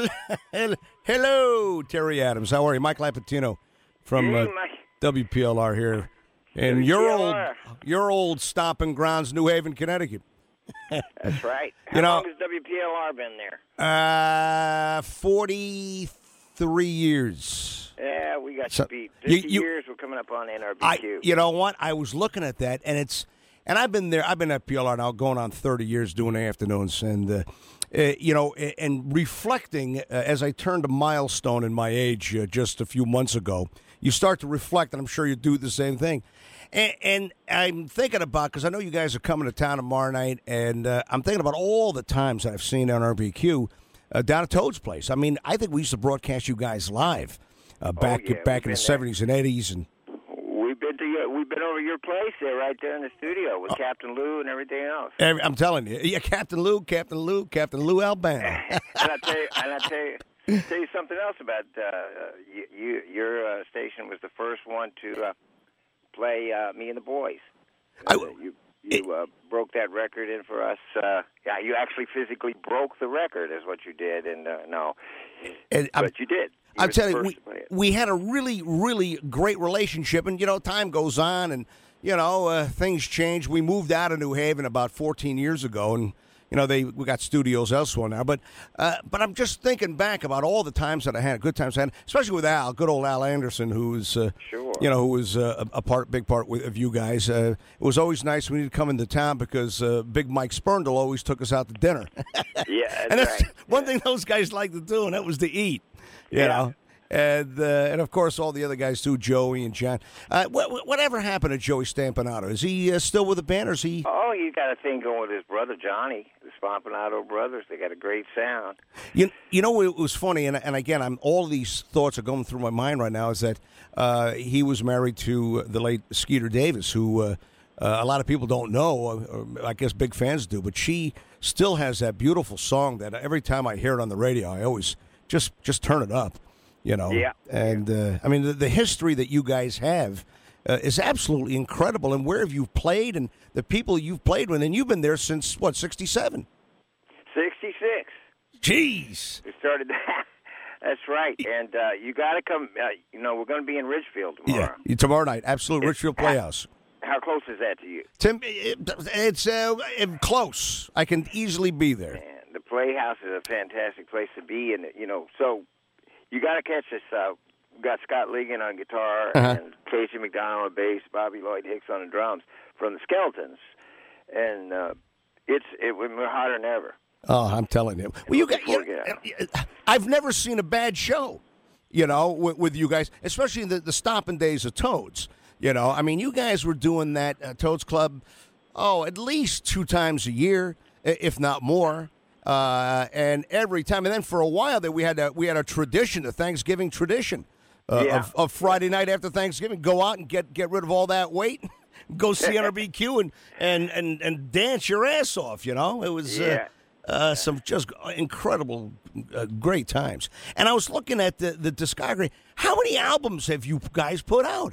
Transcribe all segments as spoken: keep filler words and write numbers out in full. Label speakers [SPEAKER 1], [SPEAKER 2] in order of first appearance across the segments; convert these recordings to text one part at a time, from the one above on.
[SPEAKER 1] Hello, Terry Adams. How are you? Mike Lapatino from
[SPEAKER 2] Hey,
[SPEAKER 1] uh,
[SPEAKER 2] Mike.
[SPEAKER 1] W P L R here. And your old, your old stomping grounds, New Haven, Connecticut.
[SPEAKER 2] That's right. How
[SPEAKER 1] You know-
[SPEAKER 2] long has W P L R been there?
[SPEAKER 1] Uh, forty-three years.
[SPEAKER 2] Yeah, we got
[SPEAKER 1] So,
[SPEAKER 2] to beat.
[SPEAKER 1] you-
[SPEAKER 2] fifty
[SPEAKER 1] you-
[SPEAKER 2] years we're coming up on N R B
[SPEAKER 1] I,
[SPEAKER 2] Q.
[SPEAKER 1] you know what? I was looking at that, and it's, and I've been there. I've been at P L R now, going on thirty years, doing afternoons, and uh, uh, you know, and, and reflecting uh, as I turned a milestone in my age uh, just a few months ago. You start to reflect, and I'm sure you do the same thing. And, and I'm thinking about, because I know you guys are coming to town tomorrow night, and uh, I'm thinking about all the times I've seen N R B Q uh, down at Toad's place. I mean, I think we used to broadcast you guys live uh, back
[SPEAKER 2] yeah,
[SPEAKER 1] back
[SPEAKER 2] we've
[SPEAKER 1] in the
[SPEAKER 2] been there.
[SPEAKER 1] seventies and eighties, and
[SPEAKER 2] We've been to your, we've been over your place there, right there in the studio with Captain Lou and everything else.
[SPEAKER 1] every, I'm telling you, yeah, Captain Lou, Captain Lou, Captain Lou Albano.
[SPEAKER 2] and I tell you, and I tell you, tell you something else about uh, you, you. Your uh, station was the first one to uh, play uh, Me and the Boys.
[SPEAKER 1] I-
[SPEAKER 2] Uh, you you uh, broke that record in for us. Uh, yeah, you actually physically broke the record, is what you did. And uh, no,
[SPEAKER 1] And I'm-
[SPEAKER 2] but you did. You
[SPEAKER 1] I'm
[SPEAKER 2] were the
[SPEAKER 1] telling you,
[SPEAKER 2] first
[SPEAKER 1] we,
[SPEAKER 2] to play it.
[SPEAKER 1] we had a really, really great relationship, and you know, time goes on, and you know, uh, things change. We moved out of New Haven about fourteen years ago, and you know, they we got studios elsewhere now. But, uh, but I'm just thinking back about all the times that I had, good times I had, especially with Al, good old Al Anderson, who's, uh,
[SPEAKER 2] Sure.
[SPEAKER 1] you know, who was uh, a part, big part with, of you guys. Uh, it was always nice when you'd come into town because uh, Big Mike Spurndle always took us out to dinner.
[SPEAKER 2] Yeah, that's
[SPEAKER 1] and that's
[SPEAKER 2] right.
[SPEAKER 1] one thing those guys like to do, and that was to eat. You
[SPEAKER 2] Yeah.
[SPEAKER 1] know, and uh, and of course all the other guys too, Joey and John. Uh, wh- wh- whatever happened to Joey Stampinato? Is he uh, still with the band, or is he?
[SPEAKER 2] Oh, he's got a thing going with his brother Johnny, the Spampanato brothers. They got a great sound.
[SPEAKER 1] You, you know, it was funny, and, and again, I'm all these thoughts are going through my mind right now. Is that uh, he was married to the late Skeeter Davis, who uh, uh, a lot of people don't know, or, or I guess big fans do, but she still has that beautiful song that every time I hear it on the radio, I always just just turn it up. You know,
[SPEAKER 2] Yeah.
[SPEAKER 1] and uh, I mean the, the history that you guys have uh, is absolutely incredible, and where have you played, and the people you've played with, and you've been there since what, sixty-seven?
[SPEAKER 2] sixty-six.
[SPEAKER 1] Jeez.
[SPEAKER 2] We started that. That's right. And uh, you got to come. Uh, you know, we're going to be in Ridgefield tomorrow.
[SPEAKER 1] Yeah, tomorrow night, absolute Richfield Playhouse.
[SPEAKER 2] How close is that to you?
[SPEAKER 1] Tim, it, it's uh, close. I can easily be there.
[SPEAKER 2] Man, the Playhouse is a fantastic place to be, and you know, so you got to catch this. Uh, we got Scott Ligon on guitar
[SPEAKER 1] Uh-huh.
[SPEAKER 2] and Casey McDonald on bass, Bobby Lloyd Hicks on the drums from the Skeletons, and uh, it's it we're hotter than ever.
[SPEAKER 1] Oh, I'm telling you. Well, you got. You
[SPEAKER 2] Yeah.
[SPEAKER 1] I've never seen a bad show. You know, with, with you guys, especially in the, the stomping days of Toads. You know, I mean, you guys were doing that uh, Toads Club, oh, at least two times a year, i- if not more. Uh, and every time, and then for a while there, we had a we had a tradition, a Thanksgiving tradition uh,
[SPEAKER 2] Yeah.
[SPEAKER 1] of, of Friday night after Thanksgiving, go out and get get rid of all that weight, go see N R B Q and, and and and dance your ass off. You know, it was.
[SPEAKER 2] Yeah.
[SPEAKER 1] Uh, Uh, some just incredible, uh, great times. And I was looking at the, the discography. How many albums have you guys put out?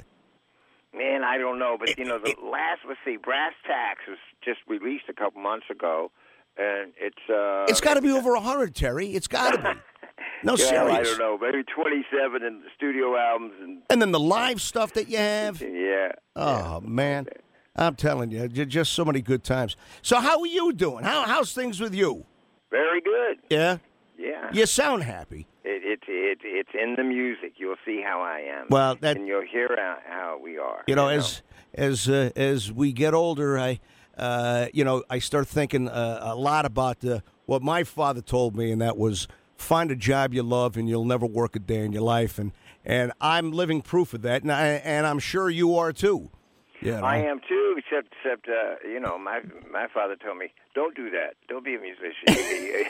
[SPEAKER 2] Man, I don't know, but you know, the last, let's see, Brass Tacks was just released a couple months ago, and it's uh,
[SPEAKER 1] It's got to be over a hundred, Terry. It's got to be. No,
[SPEAKER 2] well,
[SPEAKER 1] serious.
[SPEAKER 2] I don't know, maybe twenty-seven in the studio albums, and
[SPEAKER 1] And then the live stuff that you have.
[SPEAKER 2] yeah.
[SPEAKER 1] Oh man, I'm telling you, j- just so many good times. So how are you doing? How how's things with you?
[SPEAKER 2] Very good.
[SPEAKER 1] Yeah,
[SPEAKER 2] Yeah.
[SPEAKER 1] you sound happy.
[SPEAKER 2] It, it, it, it's in the music. You'll see how I am.
[SPEAKER 1] Well, that-
[SPEAKER 2] and you'll hear how, how we are.
[SPEAKER 1] You know, as as uh, as we get older, I uh, you know I start thinking uh, a lot about uh, what my father told me, and that was find a job you love, and you'll never work a day in your life. And and I'm living proof of that, and I, and I'm sure you are too. Yeah,
[SPEAKER 2] I am too, except except uh, you know, my my father told me, don't do that. Don't be a musician.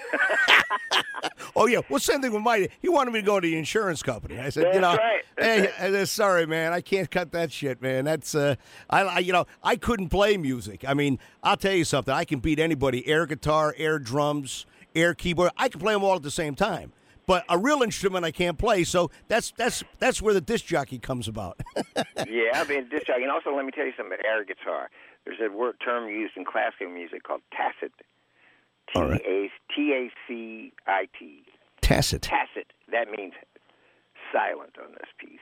[SPEAKER 1] Oh yeah. Well, same thing with my. He wanted me to go to the insurance company. I said,
[SPEAKER 2] That's
[SPEAKER 1] you know,
[SPEAKER 2] right. That's
[SPEAKER 1] hey,
[SPEAKER 2] right.
[SPEAKER 1] I said, sorry, man, I can't cut that shit, man. That's uh, I, I, you know, I couldn't play music. I mean, I'll tell you something. I can beat anybody. Air guitar, air drums, air keyboard. I can play them all at the same time. But a real instrument I can't play. So that's that's that's where the disc jockey comes about.
[SPEAKER 2] Yeah, I've been a disc jockey. And also, let me tell you something about air guitar. There's a word term used in classical music called tacit. T
[SPEAKER 1] All right.
[SPEAKER 2] A T A C I T.
[SPEAKER 1] Tacit.
[SPEAKER 2] Tacit. That means silent on this piece.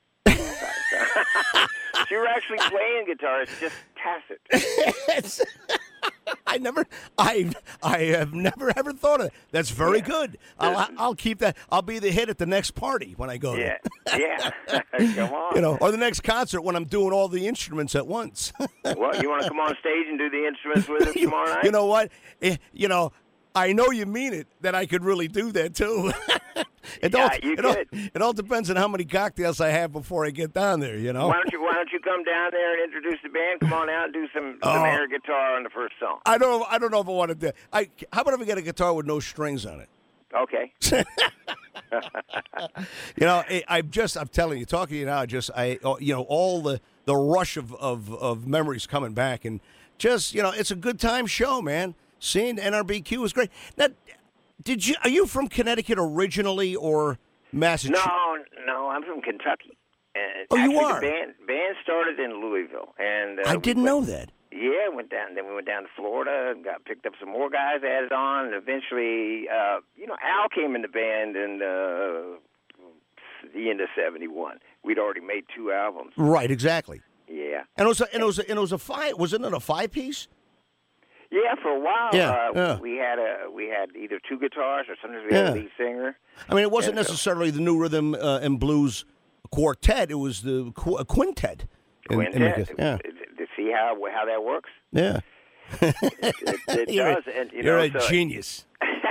[SPEAKER 2] So you're actually playing guitar. It's just tacit.
[SPEAKER 1] I never, I, I have never ever thought of it. That's very
[SPEAKER 2] Yeah.
[SPEAKER 1] good. I'll, I'll keep that. I'll be the hit at the next party when I go
[SPEAKER 2] Yeah,
[SPEAKER 1] there.
[SPEAKER 2] yeah. Come on.
[SPEAKER 1] You know, or the next concert when I'm doing all the instruments at once.
[SPEAKER 2] Well, you want to come on stage and do the instruments with us
[SPEAKER 1] you,
[SPEAKER 2] tomorrow night?
[SPEAKER 1] you know what? Eh, You know, I know you mean it. That I could really do that too. It
[SPEAKER 2] Yeah,
[SPEAKER 1] all,
[SPEAKER 2] you
[SPEAKER 1] it all,
[SPEAKER 2] could.
[SPEAKER 1] it all depends on how many cocktails I have before I get down there. You know.
[SPEAKER 2] Why don't you Why don't you come down there and introduce the band? Come on out and do some, some
[SPEAKER 1] Oh.
[SPEAKER 2] air guitar on the first song.
[SPEAKER 1] I don't. I don't know if I want to do. I. How about if I get a guitar with no strings on it?
[SPEAKER 2] Okay.
[SPEAKER 1] You know, I, I'm just, I'm telling you, talking to you now, just, I, oh, you know, all the, the rush of, of, of memories coming back. And just, you know, it's a good time show, man. Seeing N R B Q was great. Now, did you, are you from Connecticut originally or Massachusetts?
[SPEAKER 2] No, no, I'm from Kentucky. And
[SPEAKER 1] Oh, you
[SPEAKER 2] actually,
[SPEAKER 1] are?
[SPEAKER 2] The band, band started in Louisville. and uh,
[SPEAKER 1] I
[SPEAKER 2] we
[SPEAKER 1] didn't
[SPEAKER 2] went-
[SPEAKER 1] know that.
[SPEAKER 2] Yeah, went down. Then we went down to Florida and got picked up some more guys, added on, and eventually, uh, you know, Al came in the band in uh, the end of seventy-one. We'd already made two albums.
[SPEAKER 1] Right, exactly.
[SPEAKER 2] Yeah,
[SPEAKER 1] And it was, a, and it was, a, and it was a five, wasn't it a five piece?
[SPEAKER 2] yeah. For a while,
[SPEAKER 1] Yeah,
[SPEAKER 2] uh,
[SPEAKER 1] yeah.
[SPEAKER 2] we had a we had either two guitars or sometimes we
[SPEAKER 1] Yeah.
[SPEAKER 2] had a lead singer.
[SPEAKER 1] I mean, it wasn't
[SPEAKER 2] Yeah, so-
[SPEAKER 1] necessarily the New Rhythm uh, and Blues quartet. It was the qu- a quintet. in- in the-
[SPEAKER 2] Quintet.
[SPEAKER 1] yeah,
[SPEAKER 2] To see how how that works.
[SPEAKER 1] yeah.
[SPEAKER 2] It, it
[SPEAKER 1] You're a-
[SPEAKER 2] does, and you
[SPEAKER 1] You're
[SPEAKER 2] know,
[SPEAKER 1] a
[SPEAKER 2] so,
[SPEAKER 1] genius.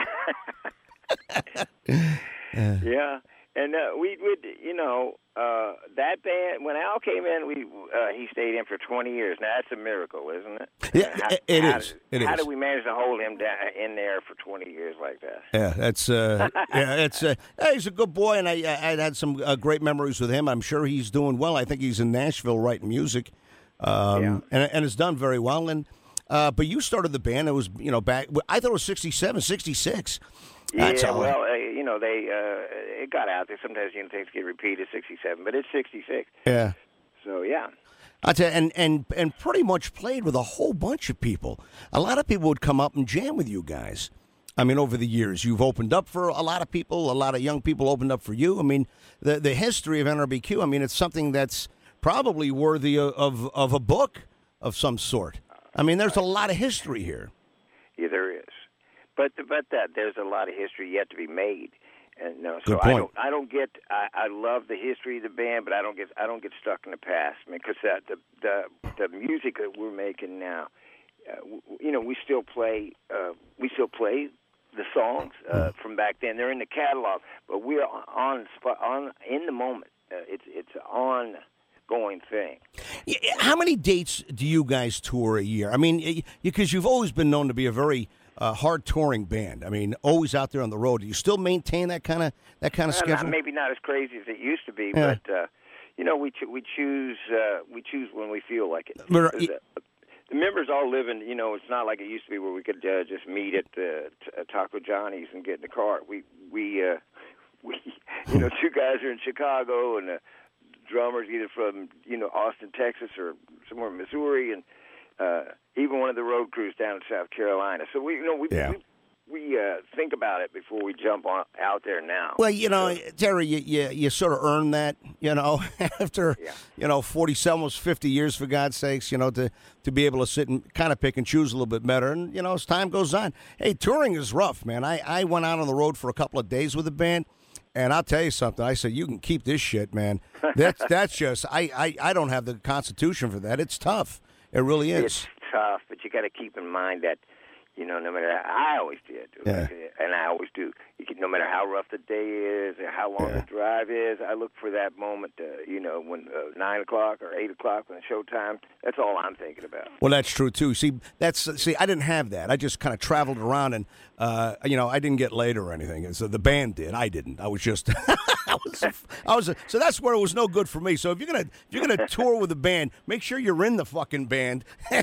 [SPEAKER 2] Yeah, and uh, we would, you know, uh, that band. When Al came in, we uh, he stayed in for twenty years. Now that's a miracle, isn't it?
[SPEAKER 1] Yeah,
[SPEAKER 2] how,
[SPEAKER 1] it- it
[SPEAKER 2] how
[SPEAKER 1] is.
[SPEAKER 2] Did,
[SPEAKER 1] It
[SPEAKER 2] how
[SPEAKER 1] is.
[SPEAKER 2] did we manage to hold him down, in there for twenty years like that?
[SPEAKER 1] Yeah, that's uh, yeah, it's uh, yeah, he's a good boy, and I I had some uh, great memories with him. I'm sure he's doing well. I think he's in Nashville writing music, um,
[SPEAKER 2] Yeah.
[SPEAKER 1] and and has done very well. And uh, but you started the band. It was you know back. I thought it was sixty-seven, sixty-six. That's
[SPEAKER 2] yeah,
[SPEAKER 1] all.
[SPEAKER 2] well, uh, you know, they uh, it got out there. Sometimes you know things get repeated. sixty-seven, but it's sixty-six.
[SPEAKER 1] Yeah.
[SPEAKER 2] So yeah.
[SPEAKER 1] I tell you, and, and and pretty much played with a whole bunch of people. A lot of people would come up and jam with you guys. I mean, over the years, you've opened up for a lot of people. A lot of young people opened up for you. I mean, the the history of N R B Q. I mean, it's something that's probably worthy of of, of a book of some sort. I mean, there's a lot of history here.
[SPEAKER 2] Yeah, there is, but but that there's a lot of history yet to be made, and no, so
[SPEAKER 1] Good
[SPEAKER 2] I
[SPEAKER 1] point.
[SPEAKER 2] don't I don't get I, I love the history of the band, but I don't get I don't get stuck in the past. I mean, because that the the the music that we're making now, uh, w- you know, we still play uh, we still play the songs uh, from back then. They're in the catalog, but we're on spot on in the moment. Uh, it's it's an ongoing thing.
[SPEAKER 1] Yeah, how many dates do you guys tour a year? I mean, because you've always been known to be a very uh, hard touring band. I mean, always out there on the road. Do you still maintain that kind of that kind of
[SPEAKER 2] Uh,
[SPEAKER 1] schedule?
[SPEAKER 2] not, maybe not as crazy as it used to be,
[SPEAKER 1] Yeah.
[SPEAKER 2] but uh, you know, we cho- we choose uh, we choose when we feel like it.
[SPEAKER 1] But, uh,
[SPEAKER 2] Because, uh, the members all live in, you know, it's not like it used to be where we could uh, just meet at uh, t- uh, Taco Johnny's and get in the car. We we uh, we you know, two guys are in Chicago and the drummers either from you know Austin, Texas, or somewhere in Missouri, and uh, even one of the road crews down in South Carolina. So we you know we
[SPEAKER 1] Yeah.
[SPEAKER 2] we, we uh, think about it before we jump on out there now.
[SPEAKER 1] Well, you know, Terry, you, you you sort of earned that, you know, after,
[SPEAKER 2] Yeah.
[SPEAKER 1] you know, forty, almost fifty years, for God's sakes, you know, to, to be able to sit and kind of pick and choose a little bit better. And, you know, as time goes on, hey, touring is rough, man. I, I went out on the road for a couple of days with the band, and I'll tell you something. I said, you can keep this shit, man. That's that's just, I, I, I don't have the constitution for that. It's tough. It really is.
[SPEAKER 2] It's tough, but you got to keep in mind that, you know, no matter I always did,
[SPEAKER 1] Yeah.
[SPEAKER 2] and I always do. You can, no matter how rough the day is or how long
[SPEAKER 1] Yeah.
[SPEAKER 2] the drive is, I look for that moment. Uh, you know, when uh, nine o'clock or eight o'clock when it's showtime. That's all I'm thinking about.
[SPEAKER 1] Well, that's true too. See, that's see, I didn't have that. I just kind of traveled around, and uh, you know, I didn't get laid or anything. And so the band did. I didn't. I was just, I was, I was. So that's where it was no good for me. So if you're gonna, if you're gonna tour with a band, make sure you're in the fucking band,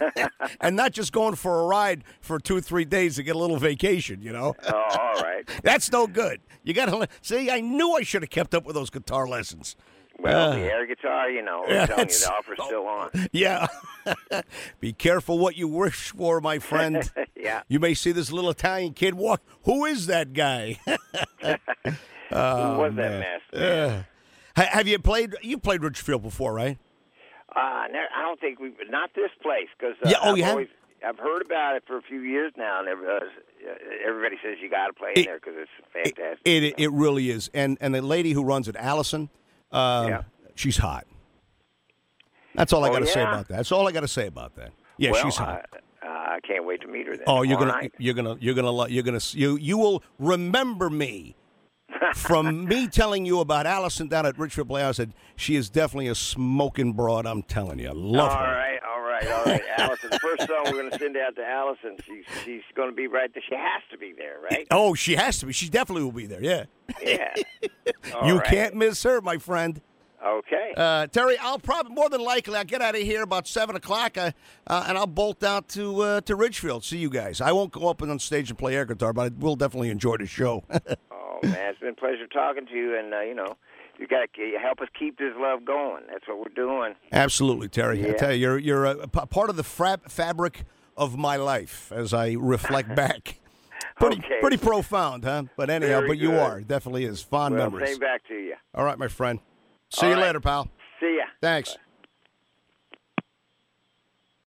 [SPEAKER 1] and not just going for a ride for two, three days to get a little vacation. You know,
[SPEAKER 2] Oh, all right.
[SPEAKER 1] that's no good. You got to see. I knew I should have kept up with those guitar lessons.
[SPEAKER 2] Well,
[SPEAKER 1] Uh,
[SPEAKER 2] the air guitar, you know, I'm
[SPEAKER 1] yeah,
[SPEAKER 2] telling you,
[SPEAKER 1] it's-
[SPEAKER 2] the offer's still on.
[SPEAKER 1] Yeah. Be careful what you wish for, my friend.
[SPEAKER 2] Yeah.
[SPEAKER 1] You may see this little Italian kid walk. Who is that guy?
[SPEAKER 2] Who was that master?
[SPEAKER 1] Uh, ha- have you played? You played Richfield before, right?
[SPEAKER 2] Uh, ne- I don't think we, not this place, because uh,
[SPEAKER 1] Yeah, oh,
[SPEAKER 2] I've
[SPEAKER 1] you have?
[SPEAKER 2] always, I've heard about it for a few years now, and every- uh, everybody says you got to play in
[SPEAKER 1] It-
[SPEAKER 2] there because it's fantastic.
[SPEAKER 1] It, it it really is. And and the lady who runs it, Allison, um,
[SPEAKER 2] Yeah.
[SPEAKER 1] she's hot. That's all I
[SPEAKER 2] Oh,
[SPEAKER 1] got to say
[SPEAKER 2] yeah?
[SPEAKER 1] about that. That's all I got to say about that. Yeah,
[SPEAKER 2] well,
[SPEAKER 1] she's hot.
[SPEAKER 2] I, uh, I can't wait to meet her then.
[SPEAKER 1] Oh, you're
[SPEAKER 2] tomorrow
[SPEAKER 1] gonna,
[SPEAKER 2] night.
[SPEAKER 1] you're gonna, you're gonna, lo- you're gonna, you, you will remember me from me telling you about Allison down at Richfield Playhouse. I said she is definitely a smoking broad. I'm telling you, I love
[SPEAKER 2] All
[SPEAKER 1] her.
[SPEAKER 2] right, all right, all right. Allison, the first song we're going to send out to Allison, she's she's going to be right there. She has to be there, right?
[SPEAKER 1] Oh, she has to be. She definitely will be there. Yeah,
[SPEAKER 2] Yeah. All
[SPEAKER 1] you
[SPEAKER 2] right.
[SPEAKER 1] can't miss her, my friend.
[SPEAKER 2] Okay.
[SPEAKER 1] Uh, Terry, I'll probably more than likely I'll get out of here about seven o'clock, uh, uh, and I'll bolt out to uh, to Ridgefield. See you guys. I won't go up on stage and play air guitar, but I will definitely enjoy the show.
[SPEAKER 2] Oh man, it's been a pleasure talking to you, and uh, you know, you got to help us keep this love going. That's what we're doing.
[SPEAKER 1] Absolutely, Terry. I
[SPEAKER 2] Yeah.
[SPEAKER 1] tell you, you're you're a, p- part of the fra- fabric of my life as I reflect back. Pretty
[SPEAKER 2] Okay.
[SPEAKER 1] pretty profound, huh? But anyhow,
[SPEAKER 2] Very
[SPEAKER 1] but you
[SPEAKER 2] good.
[SPEAKER 1] are definitely is fond
[SPEAKER 2] Well,
[SPEAKER 1] memories.
[SPEAKER 2] same back to you.
[SPEAKER 1] All right, my friend. See
[SPEAKER 2] All
[SPEAKER 1] you
[SPEAKER 2] right.
[SPEAKER 1] later, pal.
[SPEAKER 2] See ya.
[SPEAKER 1] Thanks.